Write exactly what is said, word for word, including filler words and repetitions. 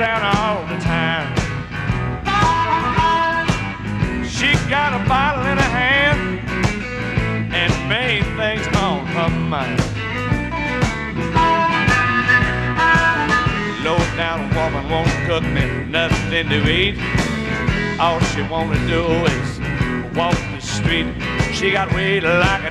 down all the time. She got a bottle in her hand and main things on her mind. Low down woman won't cook me nothing to eat. All she wanna do is walk the street. She got weight like a